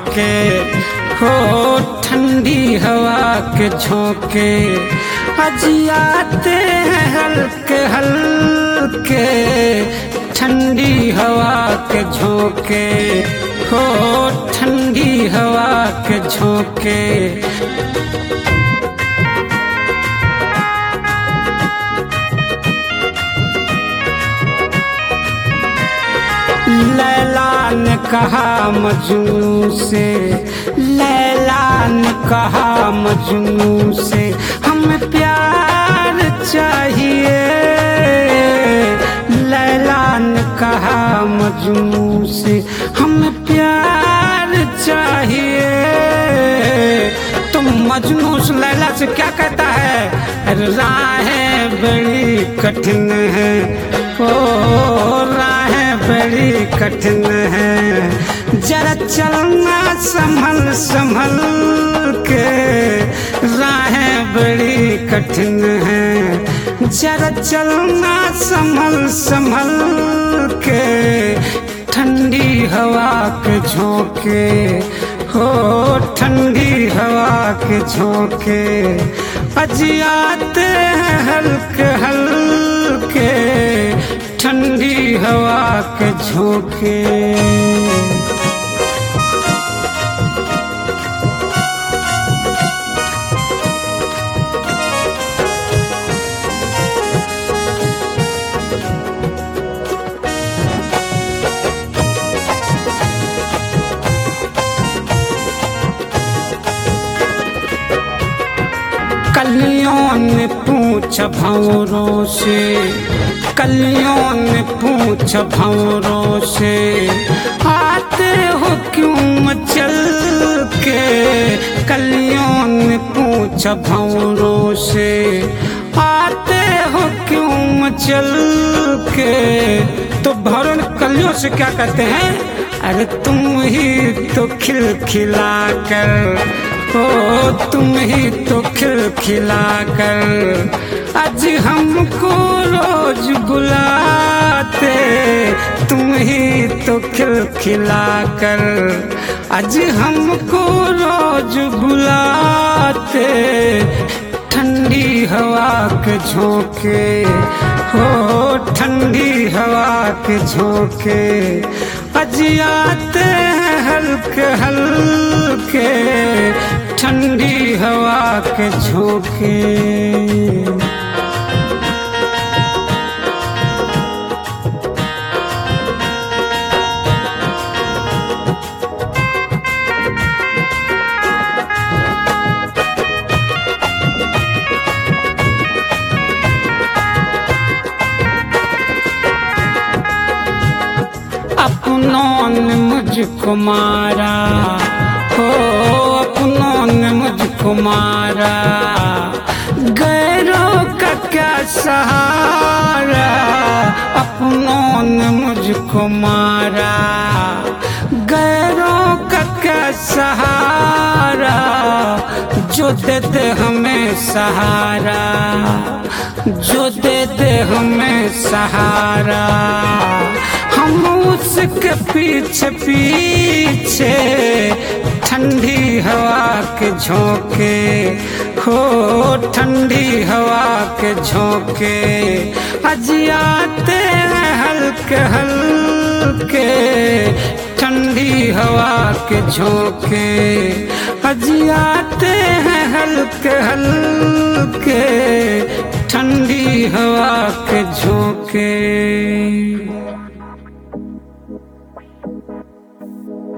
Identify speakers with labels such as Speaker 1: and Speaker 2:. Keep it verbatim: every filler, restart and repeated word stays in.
Speaker 1: झोंके हो ठंडी हवा के झोंके अजियाते हैं हल्के हल्के ठंडी हवा के झोंके हो ठंडी हवा के झोंके। लैला ने कहा मजनू से, लैला ने कहा मजनू से हमें प्यार चाहिए। लैला ने कहा मजनू से हमें प्यार चाहिए। तुम मजनू से लैला से क्या कहता है? राहें बड़ी कठिन है ओ राहें बड़ी कठिन है, जरा चलना संभल संभल के। राहें बड़ी कठिन है, जरा चलना संभल संभल के। ठंडी हवा के झोंके हो ठंडी हवा के झोंके अजियाते हैं हल्के हल्के ठंडी हवा के झोंके। कलियों ने पूछा भंवरों से, कलियों ने पूछा भंवरों से आते हो क्यों मचल के। कलियों ने पूछा भंवरों से आते हो क्यों मचल के। तो भंवरों ने कलियों से क्या कहते हैं? अरे तुम ही तो खिल खिला कर ओ तुम ही तो खिल खिला कर आज हमको रोज बुलाते। तुम ही तो खिल खिला कर आज हमको रोज बुलाते। ठंडी हवा के झोंके हो ठंडी हवा के झोंके अजियाते हैं हल्के हल्के ठंडी हवा के झोंके। अपनों ने मुझको मारा हो अपनों ने मुझको मारा, गैरों का क्या सहारा। अपनों ने मुझको मारा, गैरों का क्या सहारा। जो दे दे हमें सहारा, जो दे दे हमें सहारा। हम उसके पीछे पीछे ठंडी हवा के झोंके हो ठंडी हवा के झोंके अजियाते हैं हल्के हल्के ठंडी हवा के झोंके अजियाते हैं हल्के हल्के ठंडी हवा के झोंके।